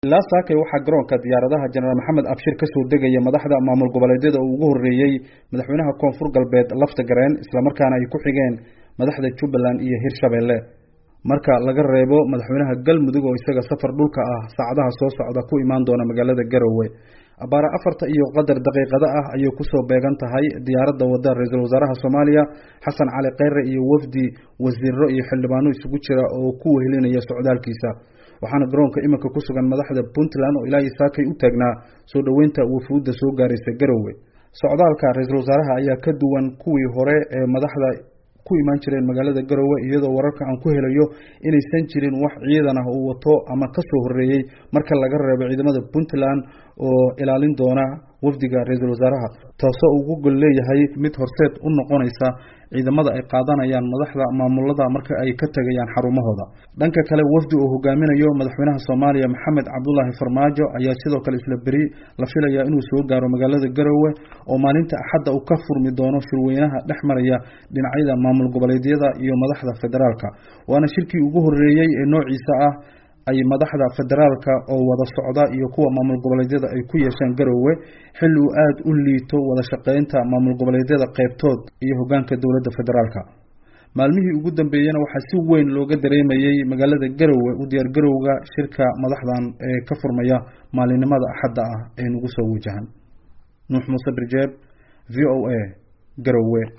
ilaa saakay waxaa garoonka diyaaradaha General Maxamed Abshir ka soo degaya madaxda maamul goboleedyada ugu horeeyay madaxweynaha Koonfur Galbeed Lafta Gareen isla markaana ay ku xigeen madaxda Jubbaland iyo Hirshabelle marka laga reebo madaxweynaha Galmudug oo isaga safar dhulka ah saacadaha soo socda ku imaan doona magaalada Garowe abaara 4 iyo qadar daqiiqada ah ayuu ku soo beegan tahay diyaaradda wadada ra'iisul wasaaraha Soomaaliya Xasan Cali Kheyre iyo wafdi wasiirro iyo xildhibaano isugu jira oo ku wehelinaya socdaalkiisa waxaana garoonka iminka ku sugan madaxda Puntland oo ilaa saakay u taagnaa soo dhaweynta wufuudda soo gaaraysa Garowe socdaalka ra'iisul wasaaraha ayaa ka duwan kuwii hore ee madaxda ku imaan jireen magaalada Garowe iyadoo wararka aan ku helayo inaysan jirin wax ciidan ah oo wato ama ka soo horeeyay marka laga reebo ciidamada Puntland oo ilaalin doona wafdiga ra'iisul wasaaraha taasoo ugu gol leeyahay mid horseed u noqonaysa ciidamada ay qaadanayaan madaxda maamulada marka ay ka tagayaan xarumahooda dhanka kale wafdi oo hogaaminayo madaxweynaha Soomaaliya Maxamed Cabdullaahi Farmaajo ayaa sidoo kale isla bari la filayaa inuu soo gaaro magaalada Garowe oo maalinta Axadda uu ka furmi doono shirweynaha dhexmaraya dhinacyada maamul goboleedyada iyo madaxda federaalka waana shirkii ugu horeeyay ee noociisa ah ay madaxda federaalka oo wada socda iyo kuwa maamul goboleedyada ay ku yeeshaan Garowe xilli uu aad u liito wada shaqeynta maamul goboleedyada qaybtood iyo hoggaanka dawladda federaalka maalmihii ugu dambeeyana waxaa si weyn looga dareemayay magaalada Garowe u diyaar garowga shirka madaxdan ee ka furmaya maalinimada Axadda ah ee ugu soo wajahan Nuux Muuse Birjeeb VOA Garowe